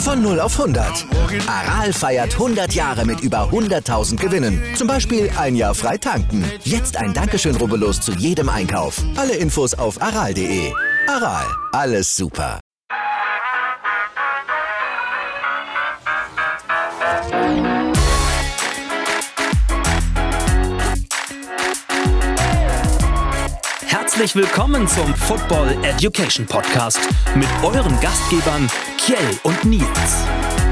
Von 0 auf 100. Aral feiert 100 Jahre mit über 100.000 Gewinnen. Zum Beispiel ein Jahr frei tanken. Jetzt ein Dankeschön, rubbellos zu jedem Einkauf. Alle Infos auf aral.de. Aral, alles super. Herzlich willkommen zum Football Education Podcast mit euren Gastgebern Kjell und Nils.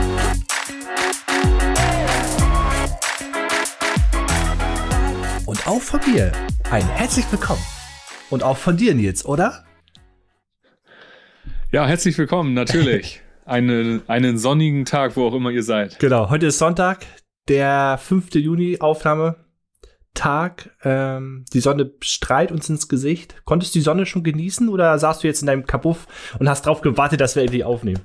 Und auch von mir ein herzlich willkommen. Und auch von dir, Nils, oder? Ja, herzlich willkommen, natürlich. Einen sonnigen Tag, wo auch immer ihr seid. Genau, heute ist Sonntag, der 5. Juni, Aufnahmetag. Die Sonne strahlt uns ins Gesicht. Konntest du die Sonne schon genießen oder saßt du jetzt in deinem Kabuff und hast drauf gewartet, dass wir endlich aufnehmen?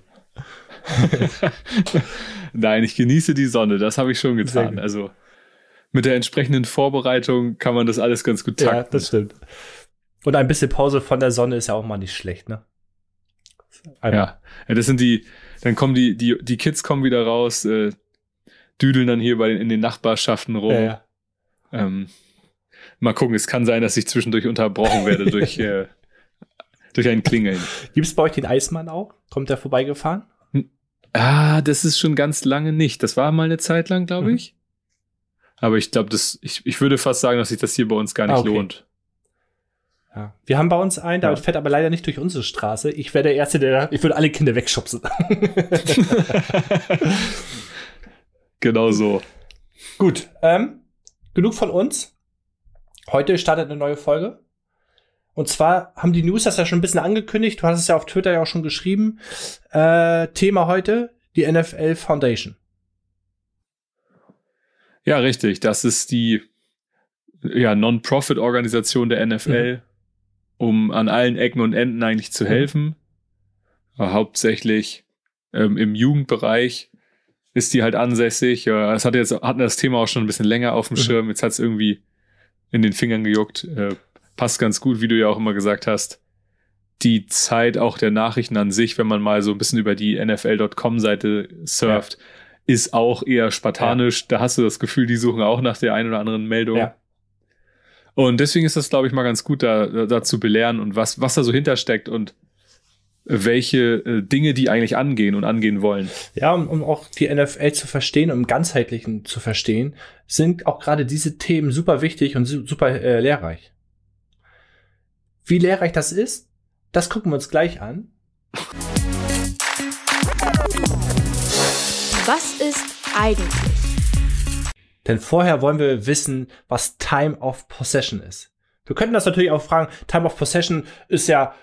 Nein, ich genieße die Sonne, das habe ich schon getan. Also mit der entsprechenden Vorbereitung kann man das alles ganz gut takten. Ja, das stimmt. Und ein bisschen Pause von der Sonne ist ja auch mal nicht schlecht, ne? Ja, das sind dann kommen die Kids kommen wieder raus, düdeln dann hier in den Nachbarschaften rum. Ja. Mal gucken, es kann sein, dass ich zwischendurch unterbrochen werde durch ein Klingeln. Gibt es bei euch den Eismann auch? Kommt der vorbeigefahren? Das ist schon ganz lange nicht. Das war mal eine Zeit lang, glaube ich. Aber ich glaube, ich würde fast sagen, dass sich das hier bei uns gar nicht lohnt. Ja. Wir haben bei uns einen, der fährt aber leider nicht durch unsere Straße. Ich wäre der Erste, ich würde alle Kinder wegschubsen. Genau so. Gut, genug von uns. Heute startet eine neue Folge. Und zwar haben die News das ja schon ein bisschen angekündigt. Du hast es ja auf Twitter ja auch schon geschrieben. Thema heute, die NFL Foundation. Ja, richtig. Das ist die Non-Profit-Organisation der NFL, um an allen Ecken und Enden eigentlich zu helfen. Hauptsächlich im Jugendbereich ist die halt ansässig. Hatten das Thema auch schon ein bisschen länger auf dem Schirm. Jetzt hat es irgendwie in den Fingern gejuckt. Passt ganz gut, wie du ja auch immer gesagt hast. Die Zeit auch der Nachrichten an sich, wenn man mal so ein bisschen über die NFL.com-Seite surft, ist auch eher spartanisch. Da hast du das Gefühl, die suchen auch nach der einen oder anderen Meldung. Ja. Und deswegen ist das, glaube ich, mal ganz gut, da zu belehren und was da so hintersteckt und welche Dinge die eigentlich angehen und angehen wollen. Ja, um auch die NFL zu verstehen, um im Ganzheitlichen zu verstehen, sind auch gerade diese Themen super wichtig und super lehrreich. Wie lehrreich das ist, das gucken wir uns gleich an. Was ist eigentlich? Denn vorher wollen wir wissen, was Time of Possession ist. Wir könnten das natürlich auch fragen, Time of Possession ist ja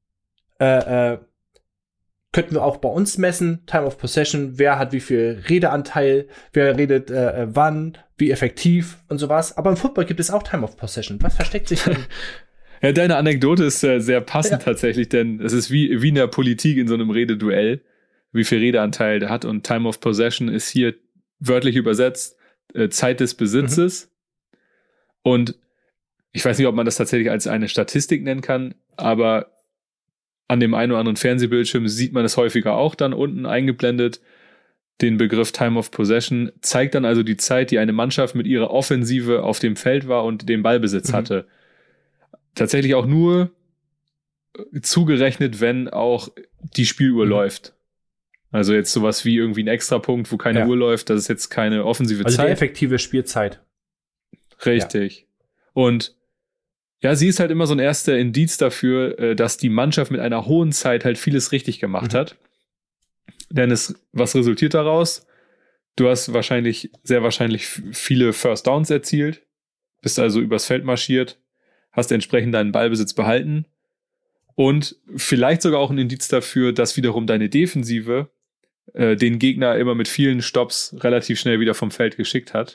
könnten wir auch bei uns messen, Time of Possession, wer hat wie viel Redeanteil, wer redet wann, wie effektiv und sowas. Aber im Football gibt es auch Time of Possession. Was versteckt sich denn? Ja, deine Anekdote ist sehr passend tatsächlich, denn es ist wie in der Politik in so einem Rededuell, wie viel Redeanteil der hat. Und Time of Possession ist hier wörtlich übersetzt Zeit des Besitzes. Und ich weiß nicht, ob man das tatsächlich als eine Statistik nennen kann, aber an dem einen oder anderen Fernsehbildschirm sieht man es häufiger auch dann unten eingeblendet. Den Begriff Time of Possession zeigt dann also die Zeit, die eine Mannschaft mit ihrer Offensive auf dem Feld war und den Ballbesitz hatte. Tatsächlich auch nur zugerechnet, wenn auch die Spieluhr läuft. Also jetzt sowas wie irgendwie ein Extrapunkt, wo keine Uhr läuft, das ist jetzt keine offensive Zeit. Also die effektive Spielzeit. Richtig. Ja. Und ja, sie ist halt immer so ein erster Indiz dafür, dass die Mannschaft mit einer hohen Zeit halt vieles richtig gemacht hat. Denn was resultiert daraus? Du hast sehr wahrscheinlich viele First Downs erzielt, bist also übers Feld marschiert, hast entsprechend deinen Ballbesitz behalten und vielleicht sogar auch ein Indiz dafür, dass wiederum deine Defensive den Gegner immer mit vielen Stopps relativ schnell wieder vom Feld geschickt hat.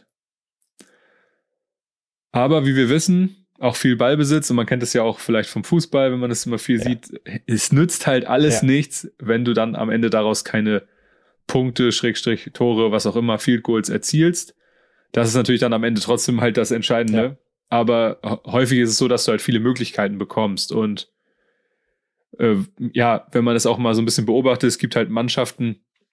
Aber wie wir wissen, auch viel Ballbesitz, und man kennt das ja auch vielleicht vom Fußball, wenn man das immer viel sieht, es nützt halt alles nichts, wenn du dann am Ende daraus keine Punkte, Schrägstrich, Tore, was auch immer, Field Goals erzielst. Das ist natürlich dann am Ende trotzdem halt das Entscheidende. Ja. Aber häufig ist es so, dass du halt viele Möglichkeiten bekommst. Und wenn man das auch mal so ein bisschen beobachtet, es gibt halt Mannschaften,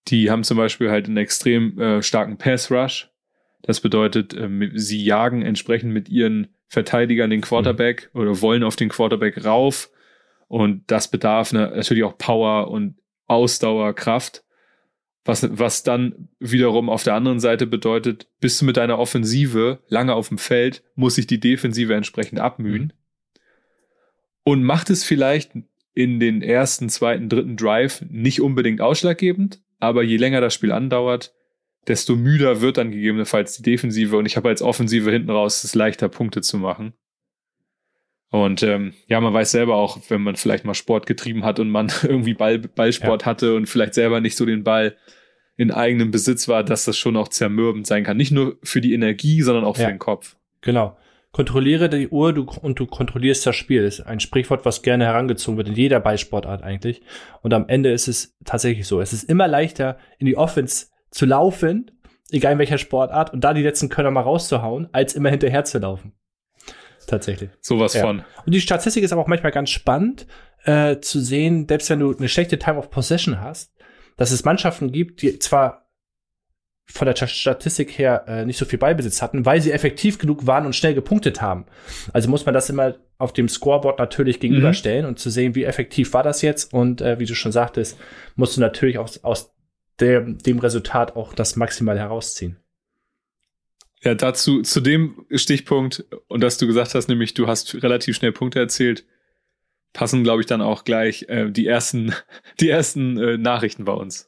Die haben zum Beispiel halt einen extrem starken Pass-Rush. Das bedeutet, sie jagen entsprechend mit ihren Verteidigern den Quarterback oder wollen auf den Quarterback rauf. Und das bedarf natürlich auch Power und Ausdauer, Kraft. Was dann wiederum auf der anderen Seite bedeutet, bist du mit deiner Offensive lange auf dem Feld, muss sich die Defensive entsprechend abmühen. Und macht es vielleicht in den ersten, zweiten, dritten Drive nicht unbedingt ausschlaggebend, aber je länger das Spiel andauert, desto müder wird dann gegebenenfalls die Defensive und ich habe als Offensive hinten raus es leichter, Punkte zu machen. Und man weiß selber auch, wenn man vielleicht mal Sport getrieben hat und man irgendwie Ballsport hatte und vielleicht selber nicht so den Ball in eigenem Besitz war, dass das schon auch zermürbend sein kann. Nicht nur für die Energie, sondern auch für den Kopf. Genau. Kontrolliere die Uhr und du kontrollierst das Spiel. Das ist ein Sprichwort, was gerne herangezogen wird in jeder Ballsportart eigentlich. Und am Ende ist es tatsächlich so. Es ist immer leichter, in die Offense zu laufen, egal in welcher Sportart, und da die letzten Körner mal rauszuhauen, als immer hinterher zu laufen. Tatsächlich. Sowas von. Und die Statistik ist aber auch manchmal ganz spannend zu sehen, selbst wenn du eine schlechte Time of Possession hast, dass es Mannschaften gibt, die zwar von der Statistik her nicht so viel Ballbesitz hatten, weil sie effektiv genug waren und schnell gepunktet haben. Also muss man das immer auf dem Scoreboard natürlich gegenüberstellen und zu sehen, wie effektiv war das jetzt. Und wie du schon sagtest, musst du natürlich aus dem Resultat auch das Maximale herausziehen. Ja, dazu, zu dem Stichpunkt, und dass du gesagt hast, nämlich du hast relativ schnell Punkte erzielt, passen, glaube ich, dann auch gleich die ersten Nachrichten bei uns.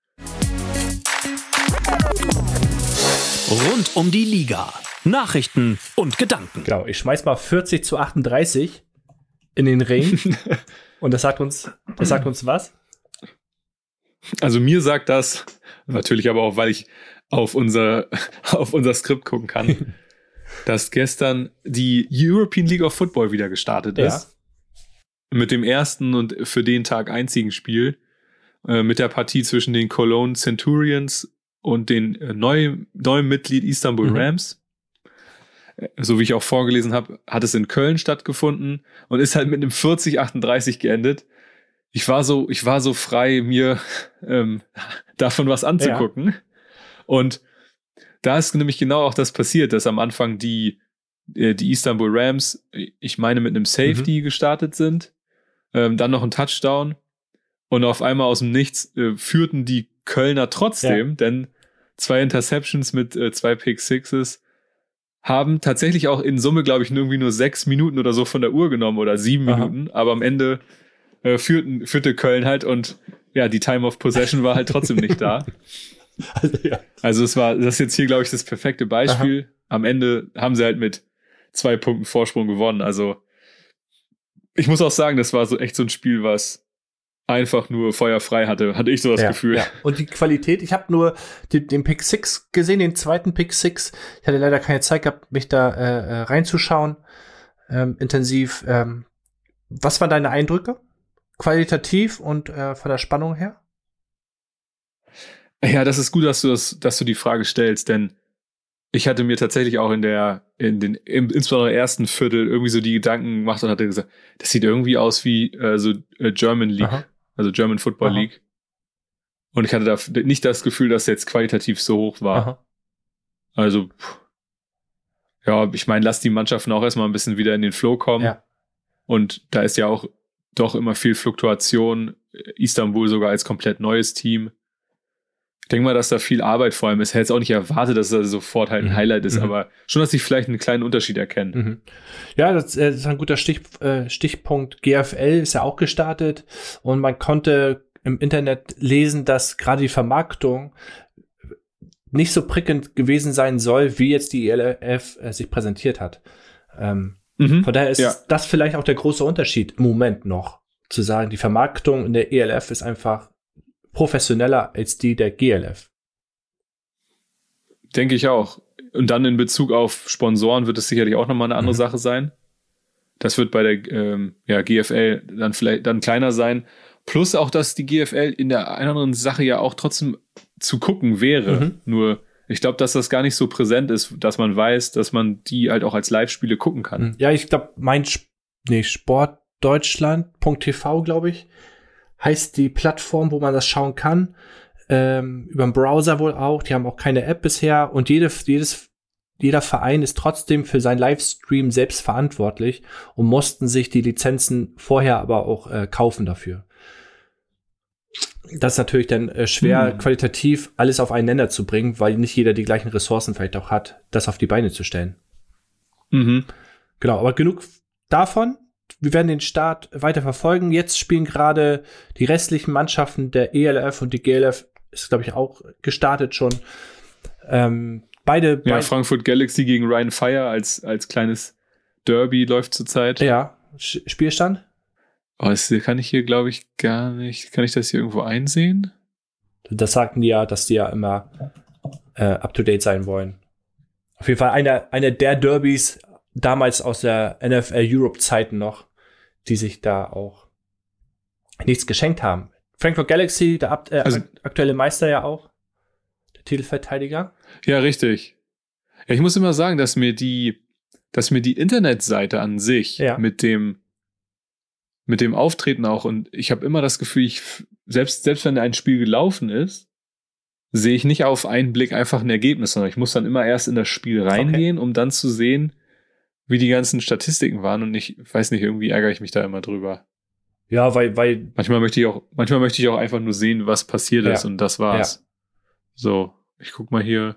Rund um die Liga. Nachrichten und Gedanken. Genau, ich schmeiß mal 40-38 in den Ring. Und das sagt uns was? Also mir sagt das, natürlich aber auch, weil ich auf unser Skript gucken kann, dass gestern die European League of Football wieder gestartet ist. Mit dem ersten und für den Tag einzigen Spiel. Mit der Partie zwischen den Cologne Centurions und den neuen Mitglied Istanbul Rams. So wie ich auch vorgelesen habe, hat es in Köln stattgefunden und ist halt mit einem 40-38 geendet. Ich war so frei, mir davon was anzugucken. Ja. Und da ist nämlich genau auch das passiert, dass am Anfang die Istanbul Rams, ich meine, mit einem Safety gestartet sind, dann noch ein Touchdown und auf einmal aus dem Nichts führten die Kölner trotzdem, denn 2 Interceptions mit 2 Pick-Sixes haben tatsächlich auch in Summe, glaube ich, irgendwie nur 6 Minuten oder so von der Uhr genommen oder 7 Minuten, aber am Ende führte Köln halt und ja, die Time of Possession war halt trotzdem nicht da. Also das ist jetzt hier, glaube ich, das perfekte Beispiel. Am Ende haben sie halt mit 2 Punkten Vorsprung gewonnen. Also ich muss auch sagen, das war so echt so ein Spiel, was einfach nur feuerfrei hatte ich so das Gefühl. Ja. Und die Qualität, ich habe nur den Pick 6 gesehen, den zweiten Pick 6. Ich hatte leider keine Zeit gehabt, mich da reinzuschauen, intensiv. Was waren deine Eindrücke? Qualitativ und von der Spannung her? Ja, das ist gut, dass du die Frage stellst, denn ich hatte mir tatsächlich auch insbesondere ersten Viertel irgendwie so die Gedanken gemacht und hatte gesagt, das sieht irgendwie aus wie German League, also German Football League. Und ich hatte da nicht das Gefühl, dass jetzt qualitativ so hoch war. Also, ja, ich meine, lass die Mannschaften auch erstmal ein bisschen wieder in den Flow kommen. Ja. Und da ist ja auch doch immer viel Fluktuation. Istanbul sogar als komplett neues Team. Ich denke mal, dass da viel Arbeit vor allem ist. Ich hätte jetzt auch nicht erwartet, dass das sofort halt ein Highlight ist, aber schon, dass ich vielleicht einen kleinen Unterschied erkenne. Ja, das ist ein guter Stichpunkt. GFL ist ja auch gestartet und man konnte im Internet lesen, dass gerade die Vermarktung nicht so prickelnd gewesen sein soll, wie jetzt die ELF sich präsentiert hat. Von daher ist das vielleicht auch der große Unterschied im Moment noch, zu sagen, die Vermarktung in der ELF ist einfach professioneller als die der GLF. Denke ich auch. Und dann in Bezug auf Sponsoren wird es sicherlich auch nochmal eine andere Sache sein. Das wird bei der GFL dann vielleicht dann kleiner sein. Plus auch, dass die GFL in der einen oder anderen Sache ja auch trotzdem zu gucken wäre. Nur ich glaube, dass das gar nicht so präsent ist, dass man weiß, dass man die halt auch als Live-Spiele gucken kann. Ja, ich glaube, Sportdeutschland.tv, glaube ich, heißt die Plattform, wo man das schauen kann. über den Browser wohl auch. Die haben auch keine App bisher und jeder Verein ist trotzdem für seinen Livestream selbst verantwortlich und mussten sich die Lizenzen vorher aber auch kaufen dafür. Das ist natürlich dann schwer, qualitativ alles auf einen Nenner zu bringen, weil nicht jeder die gleichen Ressourcen vielleicht auch hat, das auf die Beine zu stellen. Mhm. Genau, aber genug davon. Wir werden den Start weiter verfolgen. Jetzt spielen gerade die restlichen Mannschaften der ELF und die GLF, ist, glaube ich, auch gestartet schon. Beide. Frankfurt Galaxy gegen Rhein Fire als kleines Derby läuft zurzeit. Ja, Spielstand? Oh, das kann ich hier, glaube ich, gar nicht. Kann ich das hier irgendwo einsehen? Das sagten die ja, dass die ja immer up-to-date sein wollen. Auf jeden Fall einer der Derbys damals aus der NFL Europe-Zeiten noch, die sich da auch nichts geschenkt haben. Frankfurt Galaxy, der aktuelle Meister ja auch, der Titelverteidiger. Ja, richtig. Ja, ich muss immer sagen, dass mir die Internetseite an sich mit dem Auftreten auch, und ich habe immer das Gefühl, selbst wenn ein Spiel gelaufen ist, sehe ich nicht auf einen Blick einfach ein Ergebnis, sondern ich muss dann immer erst in das Spiel reingehen, um dann zu sehen, wie die ganzen Statistiken waren, und ich weiß nicht, irgendwie ärgere ich mich da immer drüber. Ja, weil manchmal möchte ich auch einfach nur sehen, was passiert ist, und das war's. Ja. So, ich guck mal hier.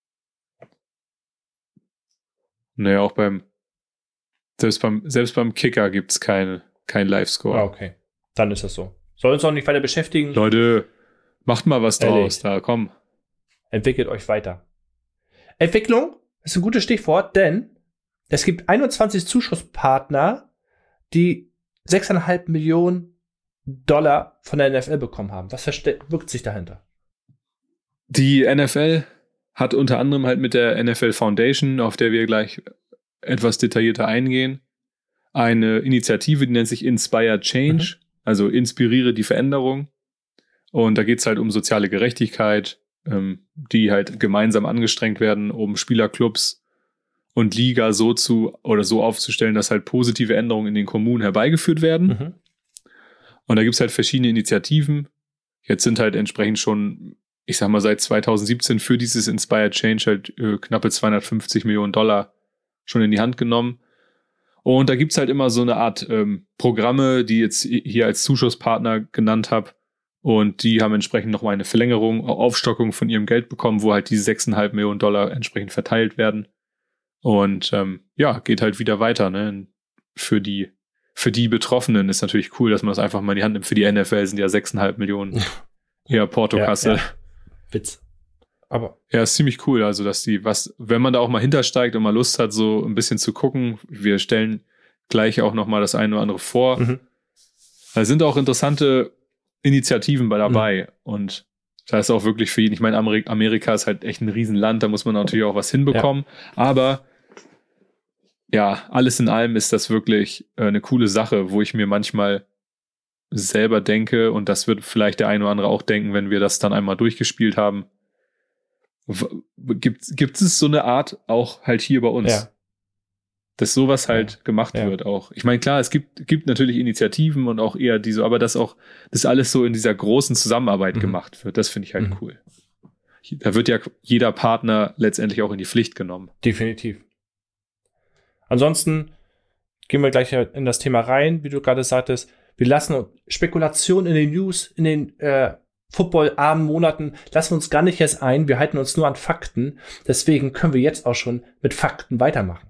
Naja, auch selbst beim Kicker gibt's kein Live-Score. Ah, okay. Dann ist das so. Soll uns auch nicht weiter beschäftigen. Leute, macht mal was draus, da, komm. Entwickelt euch weiter. Entwicklung ist ein gutes Stichwort, denn es gibt 21 Zuschusspartner, die 6,5 Millionen $ von der NFL bekommen haben. Was verbirgt sich dahinter? Die NFL hat unter anderem halt mit der NFL Foundation, auf der wir gleich etwas detaillierter eingehen, eine Initiative, die nennt sich Inspire Change, also inspiriere die Veränderung. Und da geht es halt um soziale Gerechtigkeit, die halt gemeinsam angestrengt werden, um Spielerclubs und Liga so aufzustellen, dass halt positive Änderungen in den Kommunen herbeigeführt werden. Und da gibt es halt verschiedene Initiativen. Jetzt sind halt entsprechend schon, ich sag mal, seit 2017 für dieses Inspired Change halt knappe 250 Millionen $ schon in die Hand genommen. Und da gibt es halt immer so eine Art Programme, die jetzt hier als Zuschusspartner genannt habe. Und die haben entsprechend nochmal eine Verlängerung, Aufstockung von ihrem Geld bekommen, wo halt diese 6,5 Millionen $ entsprechend verteilt werden. Und geht halt wieder weiter. Ne? Für die Betroffenen ist natürlich cool, dass man das einfach mal in die Hand nimmt. Für die NFL sind ja 6,5 Millionen eher Portokasse. Ja. Witz. Aber ja, ist ziemlich cool. Also, dass wenn man da auch mal hintersteigt und mal Lust hat, so ein bisschen zu gucken, wir stellen gleich auch noch mal das eine oder andere vor. Da sind auch interessante Initiativen dabei. Und da ist auch wirklich für jeden, ich meine, Amerika ist halt echt ein Riesenland, da muss man natürlich auch was hinbekommen. Ja. Aber ja, alles in allem ist das wirklich eine coole Sache, wo ich mir manchmal selber denke, und das wird vielleicht der eine oder andere auch denken, wenn wir das dann einmal durchgespielt haben. Gibt es so eine Art auch halt hier bei uns, dass sowas halt gemacht wird auch. Ich meine, klar, es gibt natürlich Initiativen und auch eher aber das alles so in dieser großen Zusammenarbeit gemacht wird. Das finde ich halt cool. Da wird ja jeder Partner letztendlich auch in die Pflicht genommen. Definitiv. Ansonsten gehen wir gleich in das Thema rein, wie du gerade sagtest. Wir lassen Spekulationen in den News, in den footballarmen Monaten, lassen wir uns gar nicht erst ein. Wir halten uns nur an Fakten. Deswegen können wir jetzt auch schon mit Fakten weitermachen.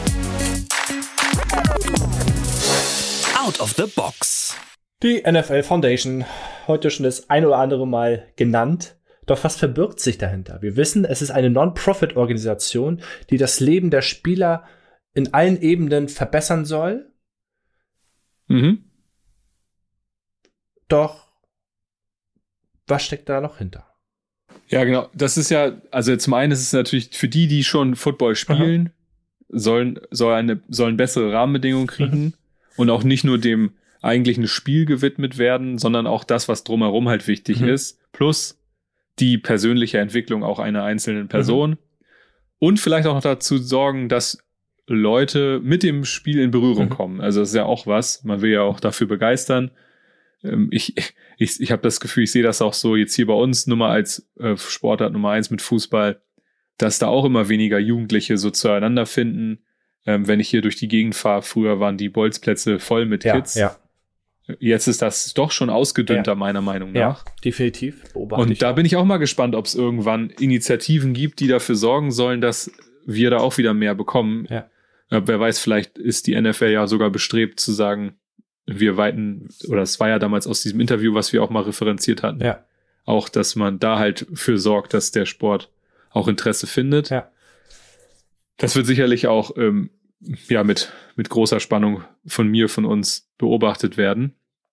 Out of the box. Die NFL Foundation, heute schon das ein oder andere Mal genannt. Doch was verbirgt sich dahinter? Wir wissen, es ist eine Non-Profit-Organisation, die das Leben der Spieler in allen Ebenen verbessern soll. Doch was steckt da noch hinter? Ja, genau. Das ist ja, also zum einen ist es natürlich für die schon Football spielen, sollen bessere Rahmenbedingungen kriegen und auch nicht nur dem eigentlichen Spiel gewidmet werden, sondern auch das, was drumherum halt wichtig ist, plus die persönliche Entwicklung auch einer einzelnen Person und vielleicht auch noch dazu sorgen, dass Leute mit dem Spiel in Berührung kommen. Also das ist ja auch was, man will ja auch dafür begeistern. ich habe das Gefühl, ich sehe das auch so jetzt hier bei uns nur mal als Sportart Nummer 1 mit Fußball, dass da auch immer weniger Jugendliche so zueinander finden. Wenn ich hier durch die Gegend fahre, früher waren die Bolzplätze voll mit Kids. Ja. Jetzt ist das doch schon ausgedünnter, meiner Meinung nach. Ja, definitiv. Und da bin ich auch mal gespannt, ob es irgendwann Initiativen gibt, die dafür sorgen sollen, dass wir da auch wieder mehr bekommen. Ja. Wer weiß, vielleicht ist die NFL ja sogar bestrebt zu sagen, wir weiten, oder es war ja damals aus diesem Interview, was wir auch mal referenziert hatten, auch, dass man da halt für sorgt, dass der Sport auch Interesse findet. Ja. Das wird sicherlich auch mit großer Spannung von uns beobachtet werden.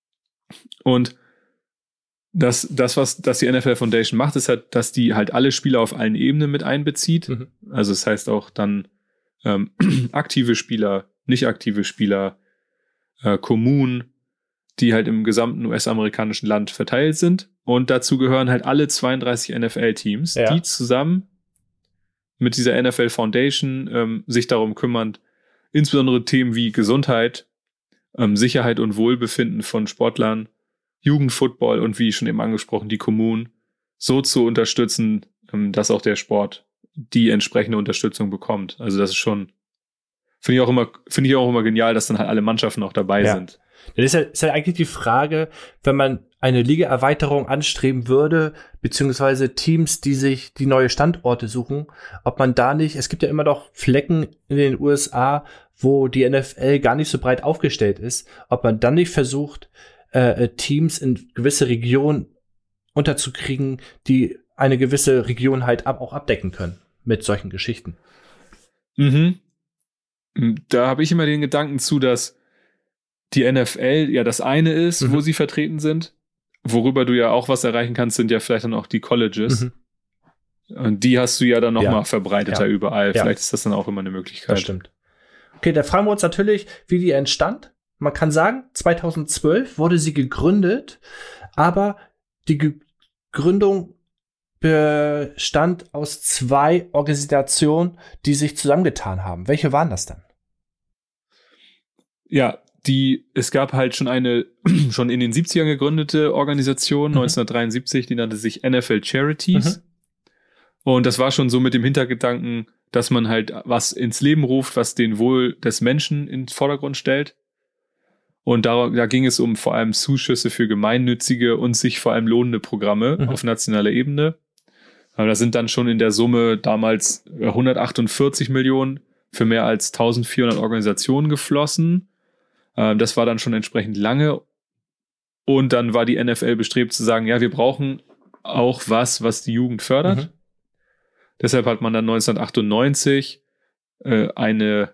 Und das die NFL Foundation macht, ist halt, dass die halt alle Spieler auf allen Ebenen mit einbezieht. Mhm. Also das heißt auch dann aktive Spieler, nicht aktive Spieler, Kommunen, die halt im gesamten US-amerikanischen Land verteilt sind. Und dazu gehören halt alle 32 NFL-Teams, die zusammen mit dieser NFL Foundation sich darum kümmern, insbesondere Themen wie Gesundheit, Sicherheit und Wohlbefinden von Sportlern, Jugendfootball und wie schon eben angesprochen, die Kommunen so zu unterstützen, dass auch der Sport die entsprechende Unterstützung bekommt. Also das ist schon, finde ich auch immer genial, dass dann halt alle Mannschaften auch dabei sind. Das ist ja eigentlich die Frage, wenn man eine Liga-Erweiterung anstreben würde, beziehungsweise Teams, die sich die neue Standorte suchen, ob man da nicht, es gibt ja immer noch Flecken in den USA, wo die NFL gar nicht so breit aufgestellt ist, ob man dann nicht versucht, Teams in gewisse Regionen unterzukriegen, die eine gewisse Region halt auch abdecken können mit solchen Geschichten. Mhm. Da habe ich immer den Gedanken zu, dass die NFL ja das eine ist, wo sie vertreten sind. Worüber du ja auch was erreichen kannst, sind ja vielleicht dann auch die Colleges. Mhm. Und die hast du ja dann noch mal verbreiteter überall. Vielleicht ist das dann auch immer eine Möglichkeit. Das stimmt. Okay, da fragen wir uns natürlich, wie die entstand. Man kann sagen, 2012 wurde sie gegründet, aber die Gründung bestand aus 2 Organisationen, die sich zusammengetan haben. Welche waren das dann? Ja, es gab halt schon eine schon in den 70ern gegründete Organisation, 1973, die nannte sich NFL Charities. Und das war schon so mit dem Hintergedanken, dass man halt was ins Leben ruft, was den Wohl des Menschen in den Vordergrund stellt. Und da ging es um vor allem Zuschüsse für gemeinnützige und sich vor allem lohnende Programme auf nationaler Ebene. Aber da sind dann schon in der Summe damals 148 Millionen für mehr als 1400 Organisationen geflossen. Das war dann schon entsprechend lange. Und dann war die NFL bestrebt zu sagen, ja, wir brauchen auch was die Jugend fördert. Deshalb hat man dann 1998 ein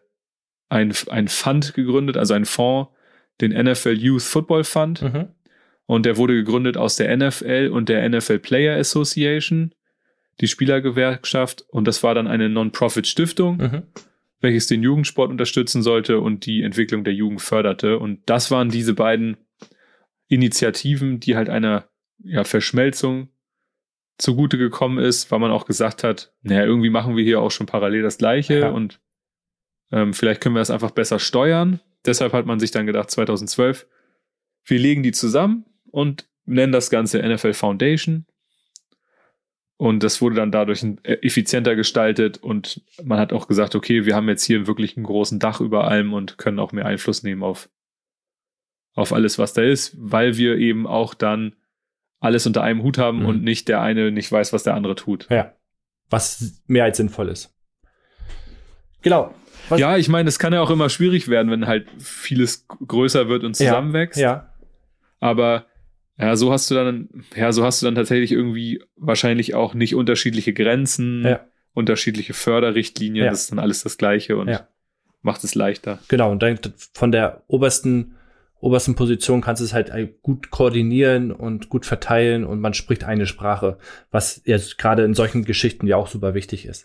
Fund gegründet, also einen Fonds, den NFL Youth Football Fund. Und der wurde gegründet aus der NFL und der NFL Player Association, die Spielergewerkschaft. Und das war dann eine Non-Profit-Stiftung, welches den Jugendsport unterstützen sollte und die Entwicklung der Jugend förderte. Und das waren diese beiden Initiativen, die halt einer Verschmelzung zugute gekommen ist, weil man auch gesagt hat, naja, irgendwie machen wir hier auch schon parallel das Gleiche und vielleicht können wir das einfach besser steuern. Deshalb hat man sich dann gedacht, 2012, wir legen die zusammen und nennen das Ganze NFL Foundation. Und das wurde dann dadurch effizienter gestaltet und man hat auch gesagt, okay, wir haben jetzt hier wirklich einen großen Dach über allem und können auch mehr Einfluss nehmen auf alles, was da ist, weil wir eben auch dann alles unter einem Hut haben und nicht der eine nicht weiß, was der andere tut. Ja, was mehr als sinnvoll ist. Genau. Ja, ich meine, es kann ja auch immer schwierig werden, wenn halt vieles größer wird und zusammenwächst. Ja. Aber so hast du dann tatsächlich irgendwie wahrscheinlich auch nicht unterschiedliche Grenzen, unterschiedliche Förderrichtlinien. Das ist dann alles das Gleiche und macht es leichter. Genau, und dann von der obersten Position kannst du es halt gut koordinieren und gut verteilen und man spricht eine Sprache, was jetzt gerade in solchen Geschichten ja auch super wichtig ist.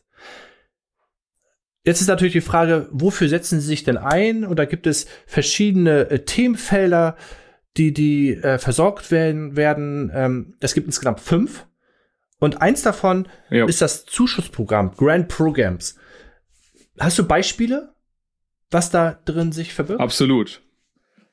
Jetzt ist natürlich die Frage, wofür setzen sie sich denn ein? Oder gibt es verschiedene Themenfelder, die versorgt werden? Es gibt insgesamt 5. Und eins davon ist das Zuschussprogramm, Grant Programs. Hast du Beispiele, was da drin sich verbirgt? Absolut.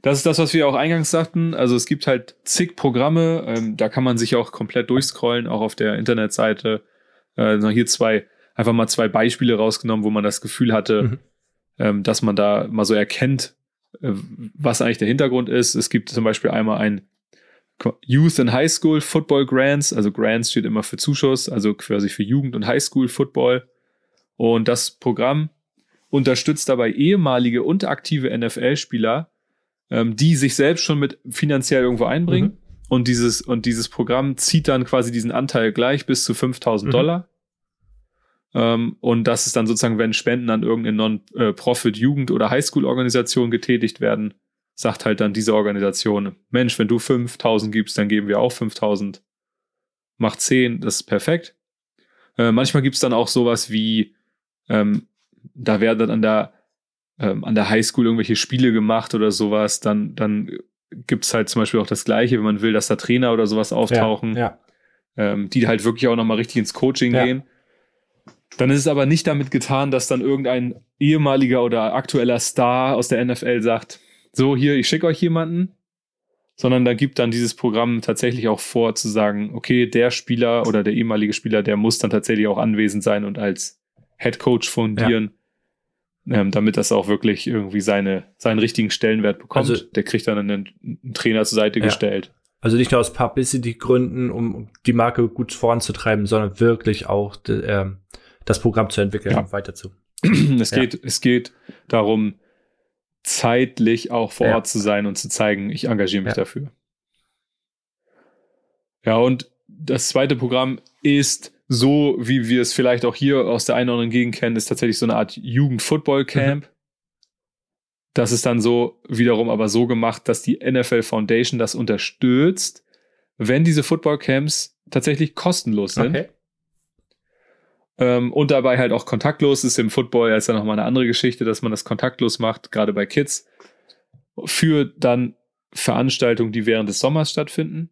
Das ist das, was wir auch eingangs sagten. Also es gibt halt zig Programme, da kann man sich auch komplett durchscrollen, auch auf der Internetseite. Hier einfach mal zwei Beispiele rausgenommen, wo man das Gefühl hatte, dass man da mal so erkennt, was eigentlich der Hintergrund ist. Es gibt zum Beispiel einmal ein Youth and High School Football Grants, also Grants steht immer für Zuschuss, also quasi für Jugend- und Highschool Football. Und das Programm unterstützt dabei ehemalige und aktive NFL-Spieler, die sich selbst schon mit finanziell irgendwo einbringen. Und dieses Programm zieht dann quasi diesen Anteil gleich bis zu $5.000. Und das ist dann sozusagen, wenn Spenden an irgendeine Non-Profit-Jugend- oder Highschool-Organisation getätigt werden, sagt halt dann diese Organisation, Mensch, wenn du 5.000 gibst, dann geben wir auch 5.000. Mach 10, das ist perfekt. Manchmal gibt es dann auch sowas wie, da werden dann an der Highschool irgendwelche Spiele gemacht oder sowas, dann gibt es halt zum Beispiel auch das Gleiche, wenn man will, dass da Trainer oder sowas auftauchen, die halt wirklich auch nochmal richtig ins Coaching gehen. Dann ist es aber nicht damit getan, dass dann irgendein ehemaliger oder aktueller Star aus der NFL sagt, so hier, ich schicke euch jemanden, sondern da gibt dann dieses Programm tatsächlich auch vor zu sagen, okay, der Spieler oder der ehemalige Spieler, der muss dann tatsächlich auch anwesend sein und als Headcoach fungieren, damit das auch wirklich irgendwie seinen richtigen Stellenwert bekommt. Also, der kriegt dann einen Trainer zur Seite gestellt. Also nicht nur aus Publicity-Gründen, um die Marke gut voranzutreiben, sondern wirklich auch das Programm zu entwickeln und weiter Es geht darum, zeitlich auch vor Ort zu sein und zu zeigen, ich engagiere mich dafür. Ja, und das zweite Programm ist so, wie wir es vielleicht auch hier aus der einen oder anderen Gegend kennen, ist tatsächlich so eine Art Jugend-Football-Camp. Das ist dann so wiederum aber so gemacht, dass die NFL Foundation das unterstützt, wenn diese Football-Camps tatsächlich kostenlos sind. Okay. Und dabei halt auch kontaktlos ist. Im Football ist ja nochmal eine andere Geschichte, dass man das kontaktlos macht, gerade bei Kids, für dann Veranstaltungen, die während des Sommers stattfinden.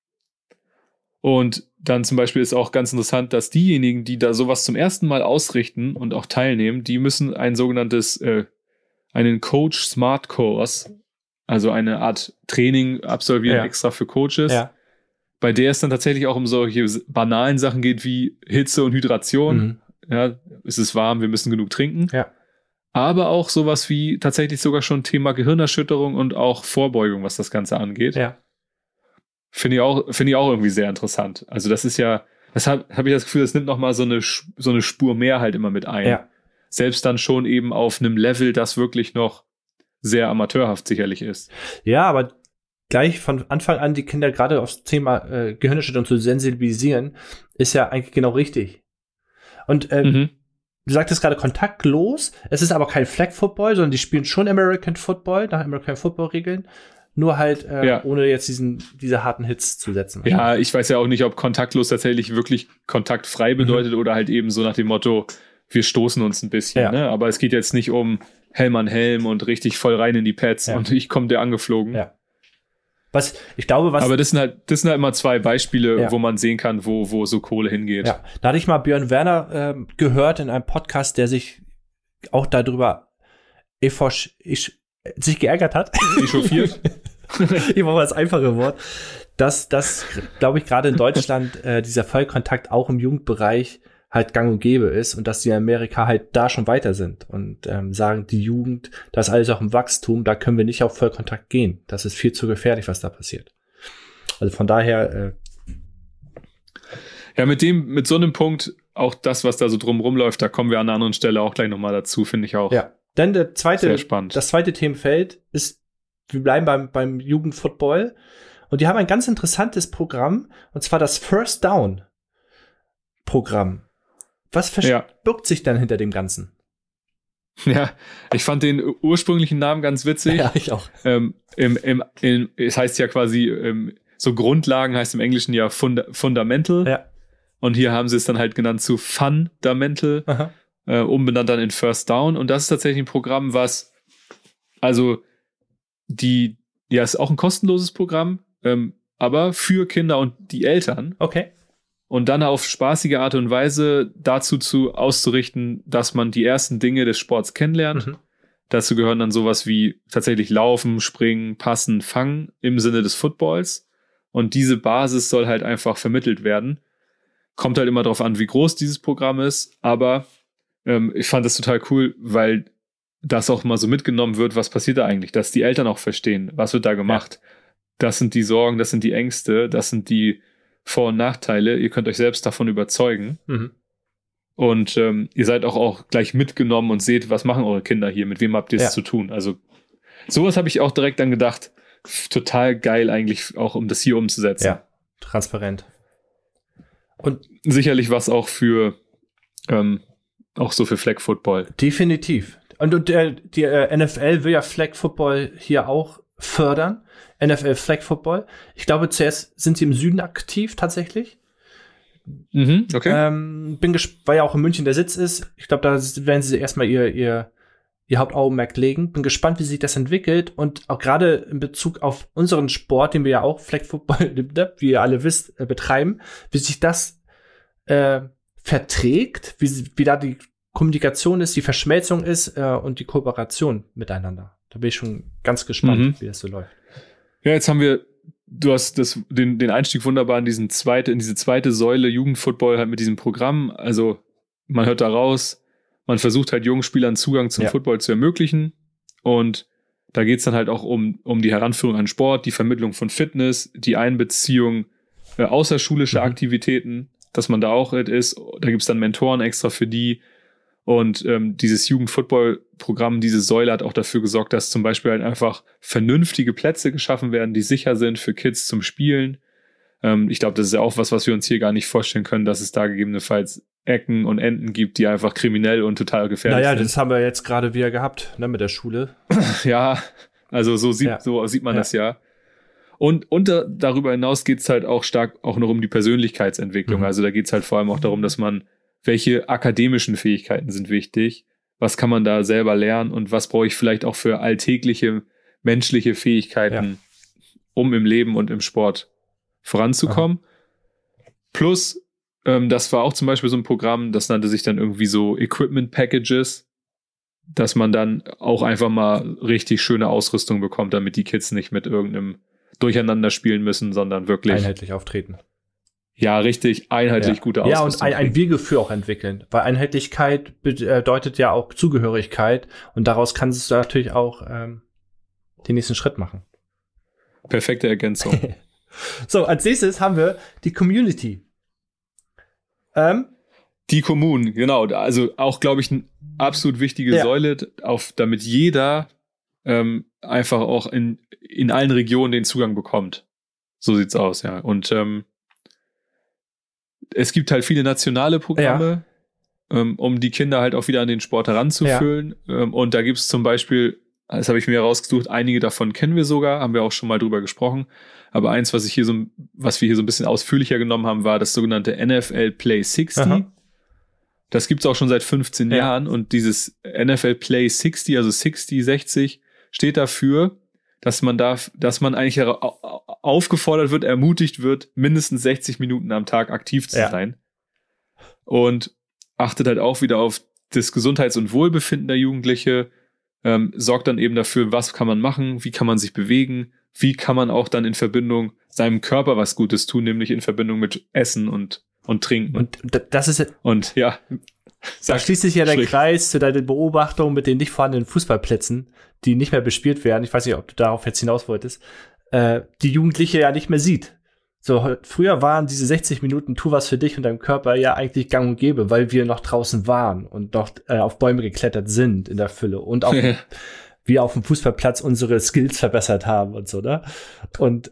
Und dann zum Beispiel ist auch ganz interessant, dass diejenigen, die da sowas zum ersten Mal ausrichten und auch teilnehmen, die müssen ein sogenanntes, einen Coach Smart Course, also eine Art Training absolvieren extra für Coaches. Ja. Bei der es dann tatsächlich auch um solche banalen Sachen geht wie Hitze und Hydration. Ja, es ist warm, wir müssen genug trinken. Ja. Aber auch sowas wie tatsächlich sogar schon Thema Gehirnerschütterung und auch Vorbeugung, was das Ganze angeht. Ja. Finde ich auch irgendwie sehr interessant. Also das ist ja, deshalb habe ich das Gefühl, das nimmt nochmal so eine Spur mehr halt immer mit ein. Ja. Selbst dann schon eben auf einem Level, das wirklich noch sehr amateurhaft sicherlich ist. Ja, aber gleich von Anfang an die Kinder gerade aufs Thema Gehirnerschütterung zu sensibilisieren, ist ja eigentlich genau richtig. Und du sagtest gerade kontaktlos, es ist aber kein Flag Football, sondern die spielen schon American Football, nach American Football Regeln, nur halt ohne jetzt diese harten Hits zu setzen. Ja, ich weiß ja auch nicht, ob kontaktlos tatsächlich wirklich kontaktfrei bedeutet oder halt eben so nach dem Motto, wir stoßen uns ein bisschen, ne? Aber es geht jetzt nicht um Helm an Helm und richtig voll rein in die Pads und ich komme dir angeflogen. Ja. Aber das sind halt mal zwei Beispiele, wo man sehen kann, wo so Kohle hingeht. Ja, da hatte ich mal Björn Werner gehört in einem Podcast, der sich auch darüber sich geärgert hat. Echauffiert. Ich brauche das einfache Wort. Dass glaube ich, gerade in Deutschland dieser Vollkontakt auch im Jugendbereich halt gang und gäbe ist und dass die in Amerika halt da schon weiter sind und sagen, die Jugend, das ist alles auch im Wachstum, da können wir nicht auf Vollkontakt gehen. Das ist viel zu gefährlich, was da passiert. Also von daher ja, mit so einem Punkt, auch das, was da so drum rumläuft, da kommen wir an einer anderen Stelle auch gleich nochmal dazu, finde ich auch. Ja, denn das zweite spannend. Themenfeld ist, wir bleiben beim Jugendfootball und die haben ein ganz interessantes Programm und zwar das First Down Programm. Was verbirgt sich dann hinter dem Ganzen? Ja, ich fand den ursprünglichen Namen ganz witzig. Ja, ich auch. Es heißt ja quasi, so Grundlagen heißt im Englischen ja Fundamental. Ja. Und hier haben sie es dann halt genannt zu Fundamental, umbenannt dann in First Down. Und das ist tatsächlich ein Programm, was, also, ist auch ein kostenloses Programm, aber für Kinder und die Eltern. Okay. Und dann auf spaßige Art und Weise dazu auszurichten, dass man die ersten Dinge des Sports kennenlernt, Dazu gehören dann sowas wie tatsächlich Laufen, Springen, Passen, Fangen im Sinne des Footballs. Und diese Basis soll halt einfach vermittelt werden. Kommt halt immer darauf an, wie groß dieses Programm ist. Aber ich fand das total cool, weil das auch mal so mitgenommen wird, was passiert da eigentlich, dass die Eltern auch verstehen, was wird da gemacht. Ja. Das sind die Sorgen, das sind die Ängste, das sind die Vor- und Nachteile. Ihr könnt euch selbst davon überzeugen. Mhm. Und ihr seid auch gleich mitgenommen und seht, was machen eure Kinder hier, mit wem habt ihr es zu tun. Also sowas habe ich auch direkt dann gedacht, total geil eigentlich auch, um das hier umzusetzen. Ja, transparent. Und sicherlich was auch für auch so für Flag Football. Definitiv. Und die NFL will ja Flag Football hier auch fördern. NFL Flag Football. Ich glaube, zuerst sind sie im Süden aktiv tatsächlich. Mhm, okay. Weil ja auch in München der Sitz ist. Ich glaube, da werden sie erstmal ihr Hauptaugenmerk legen. Bin gespannt, wie sich das entwickelt. Und auch gerade in Bezug auf unseren Sport, den wir ja auch Flag Football, wie ihr alle wisst, betreiben, wie sich das verträgt, wie da die Kommunikation ist, die Verschmelzung ist und die Kooperation miteinander. Da bin ich schon ganz gespannt, wie das so läuft. Ja, jetzt haben wir, du hast den Einstieg wunderbar in diese zweite Säule Jugendfootball halt mit diesem Programm. Also man hört da raus, man versucht halt jungen Spielern Zugang zum Football zu ermöglichen. Und da geht es dann halt auch um die Heranführung an Sport, die Vermittlung von Fitness, die Einbeziehung außerschulischer Aktivitäten, dass man da auch ist. Da gibt es dann Mentoren extra für die. Und dieses Jugendfootball-Programm, diese Säule hat auch dafür gesorgt, dass zum Beispiel halt einfach vernünftige Plätze geschaffen werden, die sicher sind für Kids zum Spielen. Ich glaube, das ist ja auch was wir uns hier gar nicht vorstellen können, dass es da gegebenenfalls Ecken und Enden gibt, die einfach kriminell und total gefährlich sind. Naja, das haben wir jetzt gerade wieder gehabt, ne, mit der Schule. Ja, also so sieht man das ja. Und darüber hinaus geht es halt auch stark auch noch um die Persönlichkeitsentwicklung. Also da geht es halt vor allem auch darum, dass man, welche akademischen Fähigkeiten sind wichtig, was kann man da selber lernen und was brauche ich vielleicht auch für alltägliche menschliche Fähigkeiten, um im Leben und im Sport voranzukommen. Plus, das war auch zum Beispiel so ein Programm, das nannte sich dann irgendwie so Equipment Packages, dass man dann auch einfach mal richtig schöne Ausrüstung bekommt, damit die Kids nicht mit irgendeinem Durcheinander spielen müssen, sondern wirklich einheitlich auftreten. Ja, richtig einheitlich gute Ausrüstung. Ja, und ein Wir-Gefühl auch entwickeln. Weil Einheitlichkeit bedeutet ja auch Zugehörigkeit und daraus kannst du natürlich auch den nächsten Schritt machen. Perfekte Ergänzung. So, als nächstes haben wir die Community. Die Kommunen, genau. Also auch, glaube ich, eine absolut wichtige Säule, damit jeder einfach auch in allen Regionen den Zugang bekommt. So sieht's aus, ja. Und es gibt halt viele nationale Programme, um die Kinder halt auch wieder an den Sport heranzuführen. Und da gibt es zum Beispiel, das habe ich mir rausgesucht, einige davon kennen wir sogar, haben wir auch schon mal drüber gesprochen. Aber eins, was wir hier so ein bisschen ausführlicher genommen haben, war das sogenannte NFL Play 60. Aha. Das gibt es auch schon seit 15 Jahren. Und dieses NFL Play 60, also 60, steht dafür, dass man eigentlich aufgefordert wird, ermutigt wird, mindestens 60 Minuten am Tag aktiv zu sein. Und achtet halt auch wieder auf das Gesundheits- und Wohlbefinden der Jugendliche, sorgt dann eben dafür, was kann man machen, wie kann man sich bewegen, wie kann man auch dann in Verbindung seinem Körper was Gutes tun, nämlich in Verbindung mit Essen und Trinken. Und das ist und ja. Da schließt sich ja der Kreis zu deiner Beobachtung mit den nicht vorhandenen Fußballplätzen, die nicht mehr bespielt werden. Ich weiß nicht, ob du darauf jetzt hinaus wolltest. Die Jugendliche ja nicht mehr sieht. So, früher waren diese 60 Minuten tu was für dich und deinem Körper ja eigentlich gang und gäbe, weil wir noch draußen waren und noch auf Bäume geklettert sind in der Fülle und auch wir auf dem Fußballplatz unsere Skills verbessert haben und so, ne? Und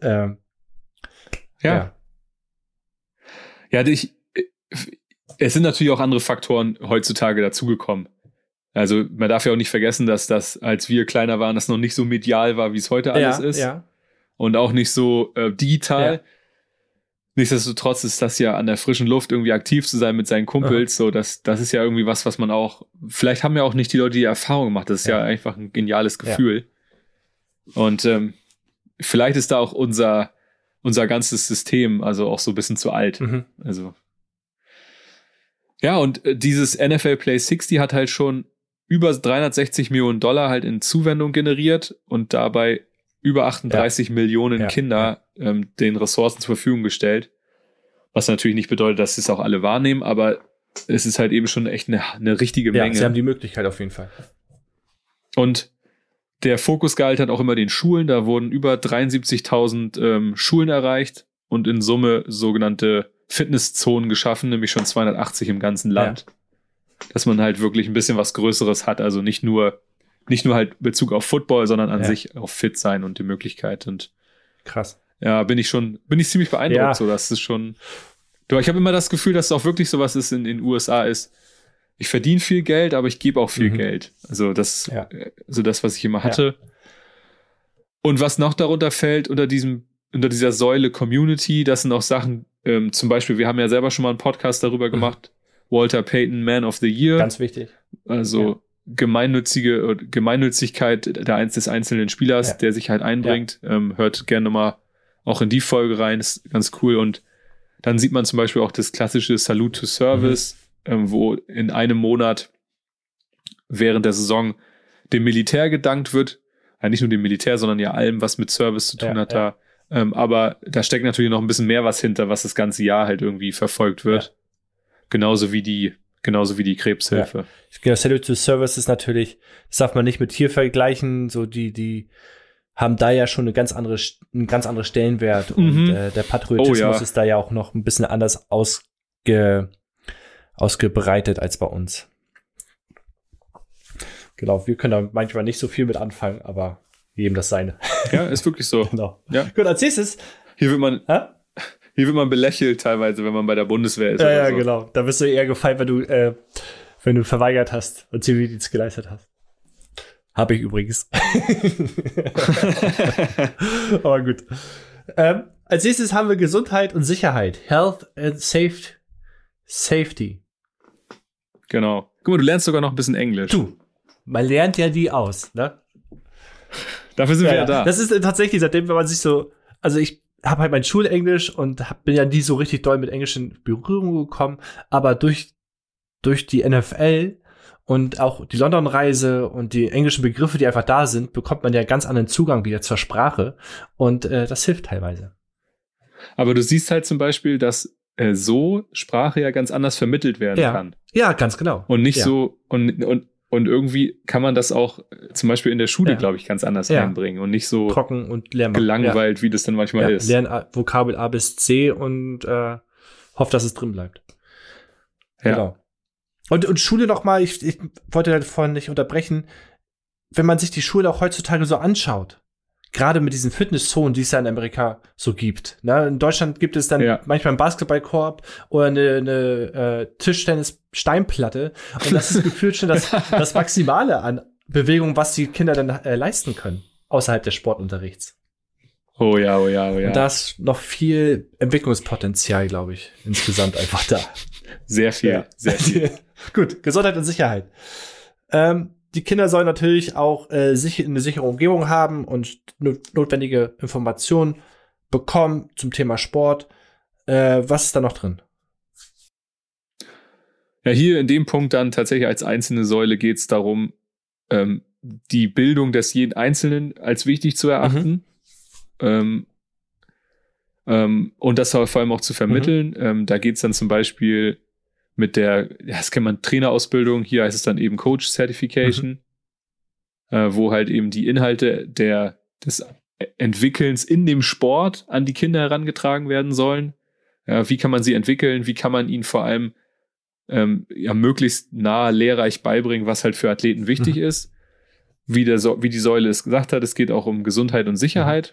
es sind natürlich auch andere Faktoren heutzutage dazugekommen. Also man darf ja auch nicht vergessen, dass das, als wir kleiner waren, das noch nicht so medial war, wie es heute alles ist. Ja. Und auch nicht so digital. Ja. Nichtsdestotrotz ist das ja an der frischen Luft irgendwie aktiv zu sein mit seinen Kumpels. So, das ist ja irgendwie was man auch, vielleicht haben ja auch nicht die Leute die Erfahrung gemacht. Das ist ja einfach ein geniales Gefühl. Ja. Und vielleicht ist da auch unser ganzes System also auch so ein bisschen zu alt. Also ja, und dieses NFL Play 60 hat halt schon über 360 Millionen Dollar halt in Zuwendung generiert und dabei über 38 Millionen Kinder den Ressourcen zur Verfügung gestellt. Was natürlich nicht bedeutet, dass sie es auch alle wahrnehmen, aber es ist halt eben schon echt eine richtige Menge. Sie haben die Möglichkeit auf jeden Fall. Und der Fokus galt halt auch immer den Schulen. Da wurden über 73.000 Schulen erreicht und in Summe sogenannte Fitnesszonen geschaffen, nämlich schon 280 im ganzen Land. Ja. Dass man halt wirklich ein bisschen was Größeres hat, also nicht nur halt Bezug auf Football, sondern an sich auf fit sein und die Möglichkeit. Und krass. Ja, bin ich ziemlich beeindruckt, so dass es schon. Doch, ich habe immer das Gefühl, dass es auch wirklich sowas ist in den USA ist. Ich verdiene viel Geld, aber ich gebe auch viel Geld. Also das, so das, was ich immer hatte. Ja. Und was noch darunter fällt, unter dieser Säule Community, das sind auch Sachen, zum Beispiel, wir haben ja selber schon mal einen Podcast darüber gemacht, Walter Payton, Man of the Year. Ganz wichtig. Also Gemeinnützigkeit des einzelnen Spielers, der sich halt einbringt. Hört gerne mal auch in die Folge rein, ist ganz cool. Und dann sieht man zum Beispiel auch das klassische Salute to Service, wo in einem Monat während der Saison dem Militär gedankt wird. Ja, nicht nur dem Militär, sondern ja allem, was mit Service zu tun hat da. Aber da steckt natürlich noch ein bisschen mehr was hinter, was das ganze Jahr halt irgendwie verfolgt wird. Ja. Genauso wie die Krebshilfe. Ja. Salute to Service ist natürlich, das darf man nicht mit Tier vergleichen, so die haben da ja schon einen ganz anderen Stellenwert und der Patriotismus ist da ja auch noch ein bisschen anders ausgebreitet als bei uns. Genau, wir können da manchmal nicht so viel mit anfangen, aber jedem das seine. Ja, ist wirklich so. Genau. Ja. Gut, als nächstes. Hier wird man belächelt teilweise, wenn man bei der Bundeswehr ist. Ja, so. Genau. Da bist du eher gefeiert, wenn du verweigert hast und Zivildienst geleistet hast. Habe ich übrigens. Aber gut. Als nächstes haben wir Gesundheit und Sicherheit. Health and Safety. Genau. Guck mal, du lernst sogar noch ein bisschen Englisch. Du, man lernt ja die aus, ne? Dafür sind wir ja da. Das ist tatsächlich, seitdem, wenn man sich so, also ich habe halt mein Schulenglisch und bin ja nie so richtig doll mit Englisch in Berührung gekommen, aber durch die NFL und auch die London-Reise und die englischen Begriffe, die einfach da sind, bekommt man ja ganz anderen Zugang wieder zur Sprache und das hilft teilweise. Aber du siehst halt zum Beispiel, dass so Sprache ja ganz anders vermittelt werden kann. Ja, ganz genau. Und nicht so, und irgendwie kann man das auch zum Beispiel in der Schule, glaube ich, ganz anders einbringen und nicht so trocken und gelangweilt, wie das dann manchmal ist. Lernen Vokabel A bis C und hofft, dass es drin bleibt. Ja. Genau. Und Schule noch mal, ich wollte davon nicht unterbrechen, wenn man sich die Schule auch heutzutage so anschaut, gerade mit diesen Fitnesszonen, die es ja in Amerika so gibt. Ne? In Deutschland gibt es dann manchmal einen Basketballkorb oder eine Tischtennis-Steinplatte. Und das ist gefühlt schon das Maximale an Bewegung, was die Kinder dann leisten können, außerhalb des Sportunterrichts. Oh ja. Und da ist noch viel Entwicklungspotenzial, glaube ich, insgesamt einfach da. Sehr viel. Gut, Gesundheit und Sicherheit. Die Kinder sollen natürlich auch eine sichere Umgebung haben und notwendige Informationen bekommen zum Thema Sport. Was ist da noch drin? Ja, hier in dem Punkt dann tatsächlich als einzelne Säule geht es darum, die Bildung des jeden Einzelnen als wichtig zu erachten. Und das vor allem auch zu vermitteln. Da geht es dann zum Beispiel mit das kennt man, Trainerausbildung, hier heißt es dann eben Coach Certification, wo halt eben die Inhalte des Entwickelns in dem Sport an die Kinder herangetragen werden sollen. Wie kann man sie entwickeln? Wie kann man ihnen vor allem möglichst nah lehrreich beibringen, was halt für Athleten wichtig ist? Wie die Säule es gesagt hat, es geht auch um Gesundheit und Sicherheit.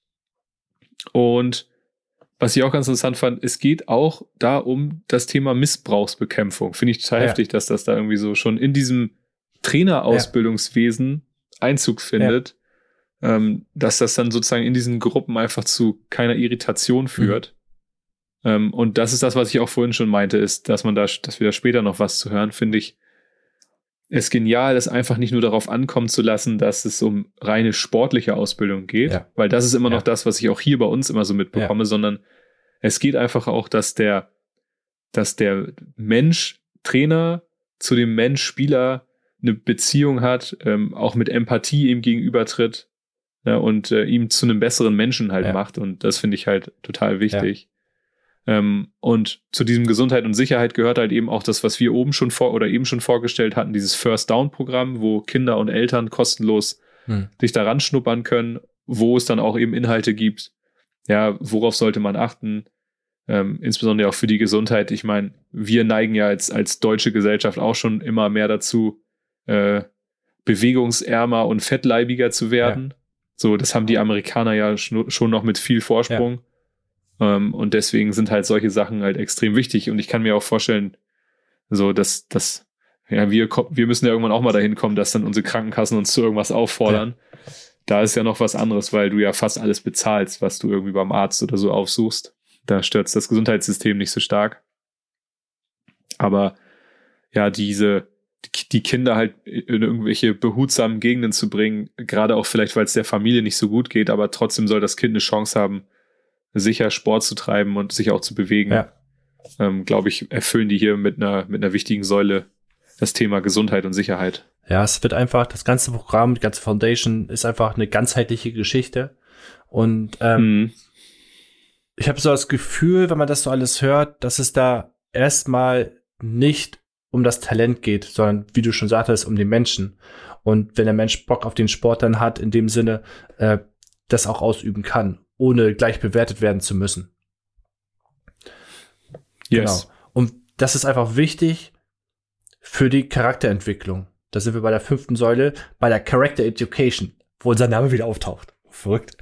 Und was ich auch ganz interessant fand, es geht auch da um das Thema Missbrauchsbekämpfung. Finde ich total heftig, dass das da irgendwie so schon in diesem Trainerausbildungswesen Einzug findet, dass das dann sozusagen in diesen Gruppen einfach zu keiner Irritation führt. Und das ist das, was ich auch vorhin schon meinte, ist, dass wir da später noch was zu hören, finde ich es genial, das einfach nicht nur darauf ankommen zu lassen, dass es um reine sportliche Ausbildung geht, weil das ist immer noch das, was ich auch hier bei uns immer so mitbekomme, sondern es geht einfach auch, dass der Mensch Trainer zu dem Mensch Spieler eine Beziehung hat, auch mit Empathie ihm gegenübertritt, ja, und ihm zu einem besseren Menschen halt macht. Und das finde ich halt total wichtig. Und zu diesem Gesundheit und Sicherheit gehört halt eben auch das, was wir eben schon vorgestellt hatten, dieses First-Down-Programm, wo Kinder und Eltern kostenlos sich daran schnuppern können, wo es dann auch eben Inhalte gibt. Ja, worauf sollte man achten? Insbesondere auch für die Gesundheit. Ich meine, wir neigen ja als deutsche Gesellschaft auch schon immer mehr dazu, bewegungsärmer und fettleibiger zu werden. Ja. So, das haben die Amerikaner ja schon noch mit viel Vorsprung. Ja. Und deswegen sind halt solche Sachen halt extrem wichtig. Und ich kann mir auch vorstellen, so, dass wir müssen ja irgendwann auch mal dahin kommen, dass dann unsere Krankenkassen uns zu irgendwas auffordern. Ja. Da ist ja noch was anderes, weil du ja fast alles bezahlst, was du irgendwie beim Arzt oder so aufsuchst. Da stürzt das Gesundheitssystem nicht so stark. Aber ja, die Kinder halt in irgendwelche behutsamen Gegenden zu bringen, gerade auch vielleicht, weil es der Familie nicht so gut geht, aber trotzdem soll das Kind eine Chance haben, sicher Sport zu treiben und sich auch zu bewegen. Ja. Glaube ich, erfüllen die hier mit einer wichtigen Säule das Thema Gesundheit und Sicherheit. Ja, es wird einfach, das ganze Programm, die ganze Foundation ist einfach eine ganzheitliche Geschichte. Und ich habe so das Gefühl, wenn man das so alles hört, dass es da erstmal nicht um das Talent geht, sondern, wie du schon sagtest, um den Menschen. Und wenn der Mensch Bock auf den Sport dann hat, in dem Sinne, das auch ausüben kann, ohne gleich bewertet werden zu müssen. Yes. Genau. Und das ist einfach wichtig für die Charakterentwicklung. Da sind wir bei der 5. Säule, bei der Character Education, wo unser Name wieder auftaucht. Verrückt.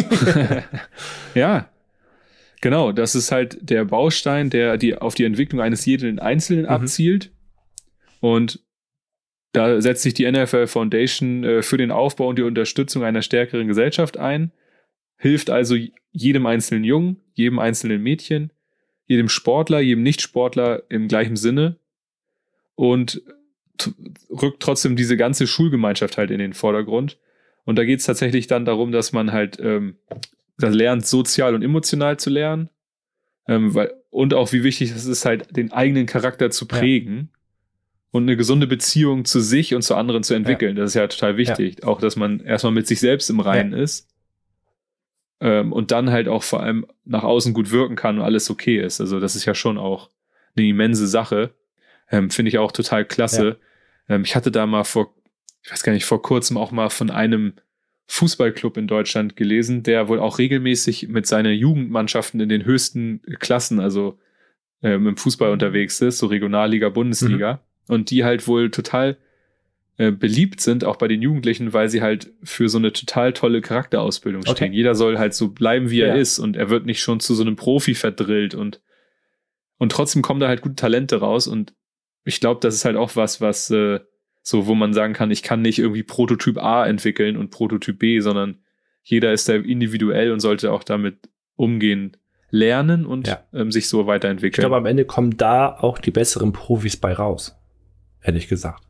Ja, genau. Das ist halt der Baustein, der auf die Entwicklung eines jeden Einzelnen abzielt. Und da setzt sich die NFL Foundation für den Aufbau und die Unterstützung einer stärkeren Gesellschaft ein. Hilft also jedem einzelnen Jungen, jedem einzelnen Mädchen, jedem Sportler, jedem Nichtsportler im gleichen Sinne. Und rückt trotzdem diese ganze Schulgemeinschaft halt in den Vordergrund. Und da geht es tatsächlich dann darum, dass man halt das lernt, sozial und emotional zu lernen. Und auch wie wichtig es ist, halt den eigenen Charakter zu prägen und eine gesunde Beziehung zu sich und zu anderen zu entwickeln. Das ist ja total wichtig. Ja. Auch, dass man erstmal mit sich selbst im Reinen ist. Und dann halt auch vor allem nach außen gut wirken kann und alles okay ist. Also das ist ja schon auch eine immense Sache. Finde ich auch total klasse. Ja. Ich hatte da mal vor kurzem auch mal von einem Fußballclub in Deutschland gelesen, der wohl auch regelmäßig mit seinen Jugendmannschaften in den höchsten Klassen, also im Fußball unterwegs ist, so Regionalliga, Bundesliga. Und die halt wohl total beliebt sind, auch bei den Jugendlichen, weil sie halt für so eine total tolle Charakterausbildung stehen. Jeder soll halt so bleiben, wie er ist, und er wird nicht schon zu so einem Profi verdrillt und trotzdem kommen da halt gute Talente raus. Und ich glaube, das ist halt auch was so, wo man sagen kann, ich kann nicht irgendwie Prototyp A entwickeln und Prototyp B, sondern jeder ist da individuell und sollte auch damit umgehen, lernen und sich so weiterentwickeln. Ich glaube, am Ende kommen da auch die besseren Profis bei raus. Ehrlich gesagt.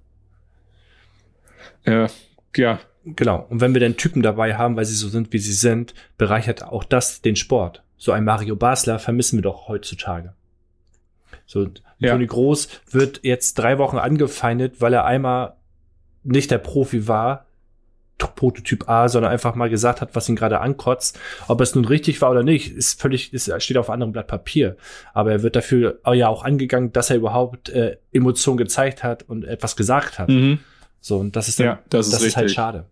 Ja. Genau. Und wenn wir dann Typen dabei haben, weil sie so sind, wie sie sind, bereichert auch das den Sport. So ein Mario Basler vermissen wir doch heutzutage. So, Toni Kroos wird jetzt 3 Wochen angefeindet, weil er einmal nicht der Profi war, Prototyp A, sondern einfach mal gesagt hat, was ihn gerade ankotzt. Ob es nun richtig war oder nicht, steht auf einem anderen Blatt Papier. Aber er wird dafür ja auch angegangen, dass er überhaupt Emotionen gezeigt hat und etwas gesagt hat. So, und das ist dann, das ist halt schade.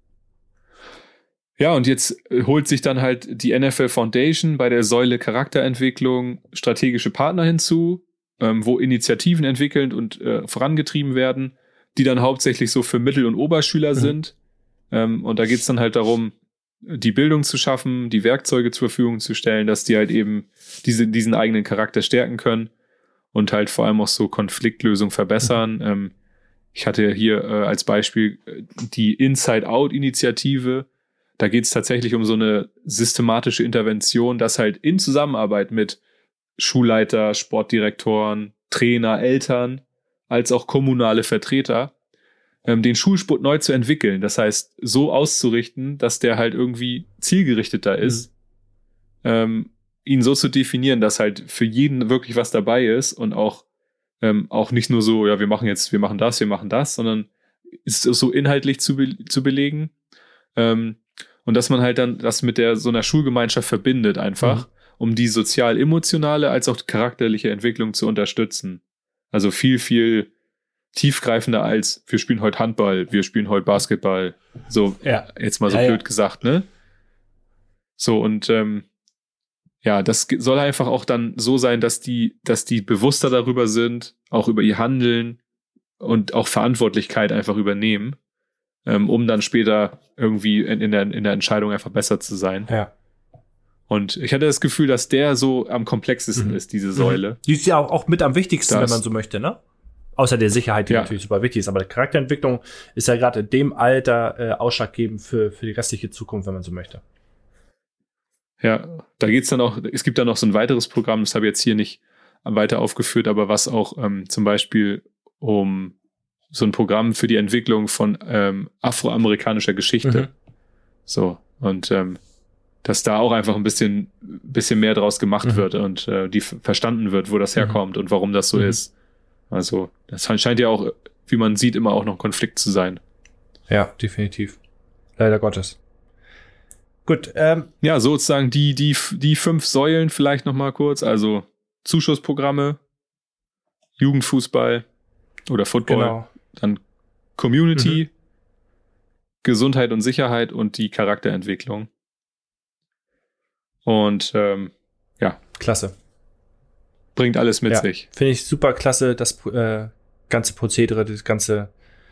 Ja, und jetzt holt sich dann halt die NFL Foundation bei der Säule Charakterentwicklung strategische Partner hinzu, wo Initiativen entwickelt und vorangetrieben werden, die dann hauptsächlich so für Mittel- und Oberschüler sind. Und da geht es dann halt darum, die Bildung zu schaffen, die Werkzeuge zur Verfügung zu stellen, dass die halt eben diesen eigenen Charakter stärken können und halt vor allem auch so Konfliktlösung verbessern. Ich hatte hier als Beispiel die Inside-Out-Initiative. Da geht es tatsächlich um so eine systematische Intervention, dass halt in Zusammenarbeit mit Schulleiter, Sportdirektoren, Trainer, Eltern, als auch kommunale Vertreter, den Schulsport neu zu entwickeln. Das heißt, so auszurichten, dass der halt irgendwie zielgerichteter ist, ihn so zu definieren, dass halt für jeden wirklich was dabei ist und auch nicht nur so, ja, wir machen das, sondern ist so inhaltlich zu belegen. Und dass man halt dann das mit so einer Schulgemeinschaft verbindet einfach, um die sozial-emotionale als auch charakterliche Entwicklung zu unterstützen. Also viel, viel tiefgreifender als wir spielen heute Handball, wir spielen heute Basketball. So, jetzt mal so blöd gesagt, ne? So, und das soll einfach auch dann so sein, dass die bewusster darüber sind, auch über ihr Handeln und auch Verantwortlichkeit einfach übernehmen, um dann später irgendwie in der Entscheidung einfach besser zu sein. Ja. Und ich hatte das Gefühl, dass der so am komplexesten ist, diese Säule. Die ist ja auch mit am wichtigsten, wenn man so möchte, ne? Außer der Sicherheit, die natürlich super wichtig ist. Aber die Charakterentwicklung ist ja gerade in dem Alter ausschlaggebend für die restliche Zukunft, wenn man so möchte. Ja, da geht's dann auch, es gibt dann noch so ein weiteres Programm, das habe ich jetzt hier nicht weiter aufgeführt, aber was auch zum Beispiel um so ein Programm für die Entwicklung von afroamerikanischer Geschichte. So, und dass da auch einfach ein bisschen mehr draus gemacht wird und die verstanden wird, wo das herkommt und warum das so ist. Also, das scheint ja auch, wie man sieht, immer auch noch ein Konflikt zu sein. Ja, definitiv. Leider Gottes. Gut. Ja, sozusagen die 5 Säulen vielleicht noch mal kurz. Also Zuschussprogramme, Jugendfußball oder Football, dann Community, Gesundheit und Sicherheit und die Charakterentwicklung. Und klasse. Bringt alles mit sich. Finde ich super klasse, das ganze Prozedere, das ganze.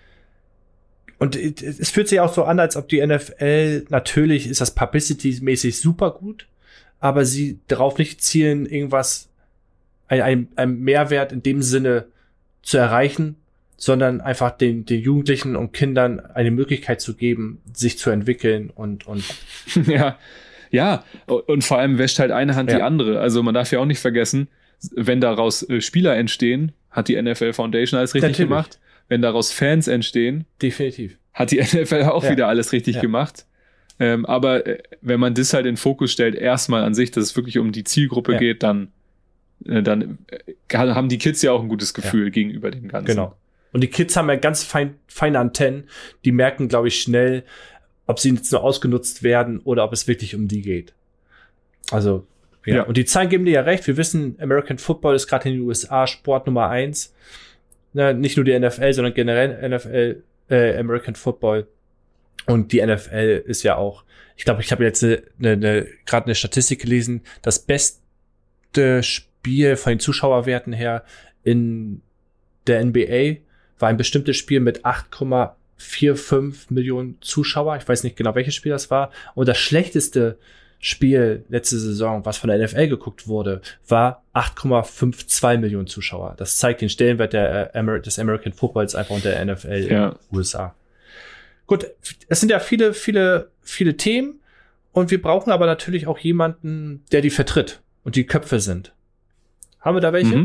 Und es fühlt sich auch so an, als ob die NFL, natürlich ist das publicity-mäßig super gut, aber sie darauf nicht zielen, irgendwas, einen Mehrwert in dem Sinne zu erreichen, sondern einfach den Jugendlichen und Kindern eine Möglichkeit zu geben, sich zu entwickeln und Ja, und vor allem wäscht halt eine Hand die andere. Also man darf ja auch nicht vergessen, wenn daraus Spieler entstehen, hat die NFL Foundation alles richtig gemacht. Wenn daraus Fans entstehen, definitiv, hat die NFL auch wieder alles richtig gemacht. Aber wenn man das halt in den Fokus stellt, erstmal an sich, dass es wirklich um die Zielgruppe geht, dann haben die Kids ja auch ein gutes Gefühl gegenüber dem Ganzen. Genau. Und die Kids haben ja ganz feine Antennen, die merken, glaube ich, schnell, ob sie jetzt nur ausgenutzt werden oder ob es wirklich um die geht. Also, Und die Zahlen geben dir ja recht. Wir wissen, American Football ist gerade in den USA Sport Nummer 1. Nicht nur die NFL, sondern generell NFL, American Football. Und die NFL ist ja auch, ich glaube, ich habe jetzt gerade eine Statistik gelesen, das beste Spiel von den Zuschauerwerten her in der NBA war ein bestimmtes Spiel mit 8,45 Millionen Zuschauer. Ich weiß nicht genau, welches Spiel das war. Und das schlechteste Spiel letzte Saison, was von der NFL geguckt wurde, war 8,52 Millionen Zuschauer. Das zeigt den Stellenwert des American Footballs einfach unter der NFL in den USA. Gut, es sind ja viele, viele, viele Themen und wir brauchen aber natürlich auch jemanden, der die vertritt und die Köpfe sind. Haben wir da welche?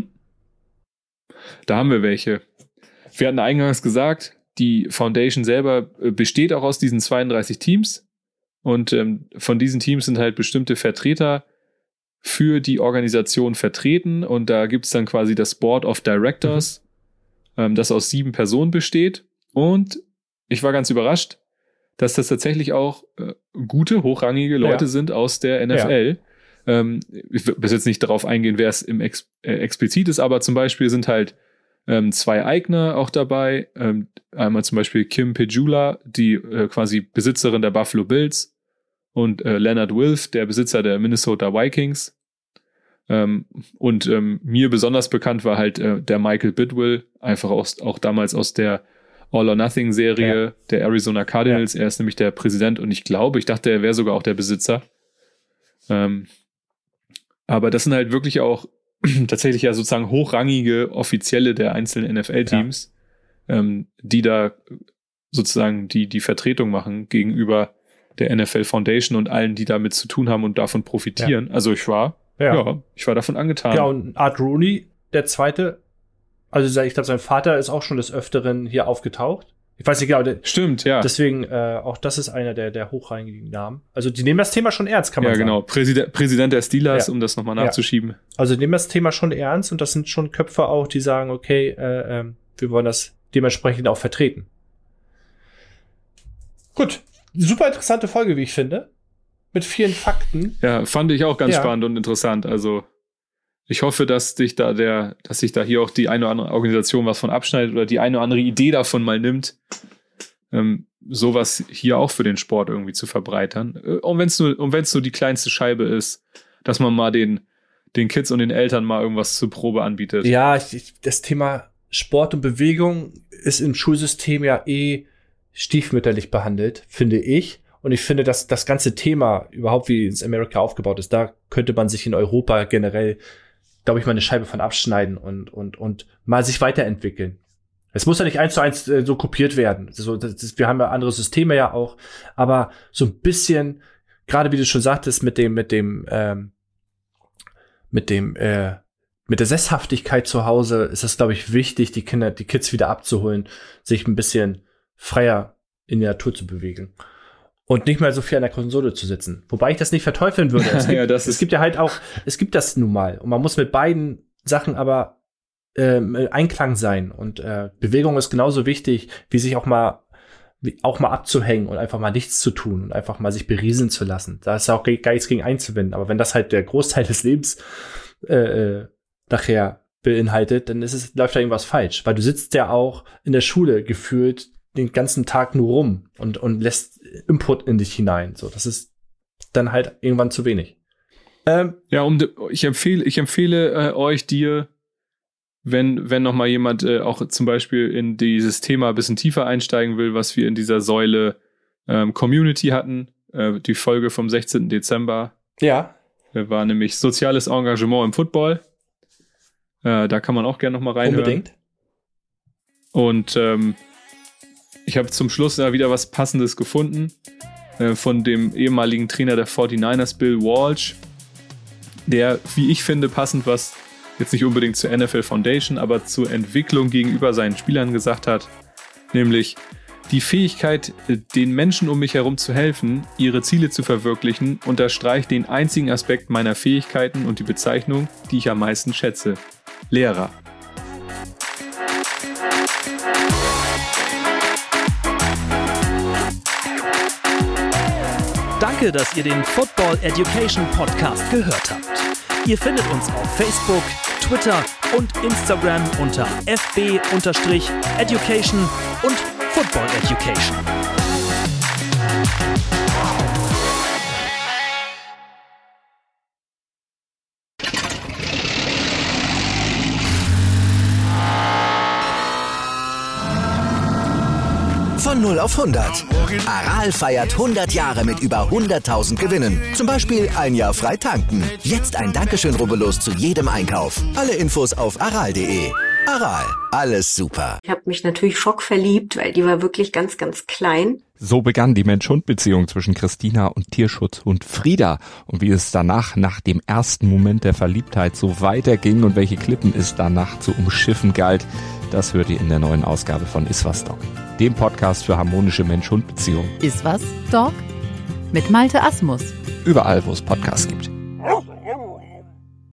Da haben wir welche. Wir hatten eingangs gesagt, die Foundation selber besteht auch aus diesen 32 Teams. Und von diesen Teams sind halt bestimmte Vertreter für die Organisation vertreten. Und da gibt es dann quasi das Board of Directors, das aus 7 Personen besteht. Und ich war ganz überrascht, dass das tatsächlich auch gute, hochrangige Leute sind aus der NFL. Ich will bis jetzt nicht darauf eingehen, wer es im explizit ist, aber zum Beispiel sind halt 2 Eigner auch dabei. Einmal zum Beispiel Kim Pegula, die quasi Besitzerin der Buffalo Bills. Und Leonard Wilf, der Besitzer der Minnesota Vikings. Und mir besonders bekannt war halt der Michael Bidwill, einfach auch damals aus der All-or-Nothing-Serie der Arizona Cardinals. Er ist nämlich der Präsident und ich dachte, er wäre sogar auch der Besitzer. Aber das sind halt wirklich auch tatsächlich ja sozusagen hochrangige Offizielle der einzelnen NFL-Teams, die da sozusagen die Vertretung machen gegenüber der NFL Foundation und allen, die damit zu tun haben und davon profitieren. Also ich war davon angetan. Ja, und Art Rooney, der Zweite, also ich glaube, sein Vater ist auch schon des Öfteren hier aufgetaucht. Ich weiß nicht genau. Stimmt, ja. Deswegen, auch das ist einer der hochrangigen Namen. Also die nehmen das Thema schon ernst, kann man sagen. Ja, genau. Präsident der Steelers, um das nochmal nachzuschieben. Also die nehmen das Thema schon ernst und das sind schon Köpfe auch, die sagen, okay, wir wollen das dementsprechend auch vertreten. Gut, super interessante Folge, wie ich finde. Mit vielen Fakten. Ja, fand ich auch ganz spannend und interessant. Also ich hoffe, dass sich da hier auch die eine oder andere Organisation was von abschneidet oder die eine oder andere Idee davon mal nimmt, sowas hier auch für den Sport irgendwie zu verbreitern. Und wenn es nur die kleinste Scheibe ist, dass man mal den Kids und den Eltern mal irgendwas zur Probe anbietet. Ja, das Thema Sport und Bewegung ist im Schulsystem ja stiefmütterlich behandelt, finde ich. Und ich finde, dass das ganze Thema überhaupt, wie es in Amerika aufgebaut ist, da könnte man sich in Europa generell, glaube ich, mal eine Scheibe von abschneiden und mal sich weiterentwickeln. Es muss ja nicht 1:1 so kopiert werden. Wir haben ja andere Systeme ja auch, aber so ein bisschen, gerade wie du schon sagtest, mit der Sesshaftigkeit zu Hause ist es, glaube ich, wichtig, die Kids wieder abzuholen, sich ein bisschen freier in der Natur zu bewegen. Und nicht mehr so viel an der Konsole zu sitzen. Wobei ich das nicht verteufeln würde. Es gibt das nun mal. Und man muss mit beiden Sachen aber Einklang sein. Und Bewegung ist genauso wichtig, wie sich auch mal abzuhängen und einfach mal nichts zu tun und einfach mal sich berieseln zu lassen. Da ist ja auch gar nichts gegen einzuwenden. Aber wenn das halt der Großteil des Lebens nachher beinhaltet, dann läuft da irgendwas falsch. Weil du sitzt ja auch in der Schule gefühlt den ganzen Tag nur rum und lässt Input in dich hinein. So, das ist dann halt irgendwann zu wenig. Ich empfehle euch dir, wenn noch mal jemand auch zum Beispiel in dieses Thema ein bisschen tiefer einsteigen will, was wir in dieser Säule Community hatten, die Folge vom 16. Dezember. Ja. War nämlich soziales Engagement im Football. Da kann man auch gerne noch mal reinhören. Unbedingt. Und ich habe zum Schluss wieder was Passendes gefunden von dem ehemaligen Trainer der 49ers, Bill Walsh, der, wie ich finde, passend was jetzt nicht unbedingt zur NFL Foundation, aber zur Entwicklung gegenüber seinen Spielern gesagt hat, nämlich die Fähigkeit, den Menschen um mich herum zu helfen, ihre Ziele zu verwirklichen, unterstreicht den einzigen Aspekt meiner Fähigkeiten und die Bezeichnung, die ich am meisten schätze: Lehrer. Danke, dass ihr den Football Education Podcast gehört habt. Ihr findet uns auf Facebook, Twitter und Instagram unter fb_education und Football Education. Von 0 auf 100. Aral feiert 100 Jahre mit über 100.000 Gewinnen. Zum Beispiel ein Jahr frei tanken. Jetzt ein Dankeschön, rubbellos zu jedem Einkauf. Alle Infos auf aral.de. Aral, alles super. Ich habe mich natürlich schockverliebt, weil die war wirklich ganz, ganz klein. So begann die Mensch-Hund-Beziehung zwischen Christina und Tierschutzhund Frieda. Und wie es danach, nach dem ersten Moment der Verliebtheit, so weiterging und welche Klippen es danach zu umschiffen galt, das hört ihr in der neuen Ausgabe von Iswas Dog, dem Podcast für harmonische Mensch-Hund-Beziehungen. Iswas Dog? Mit Malte Asmus. Überall, wo es Podcasts gibt.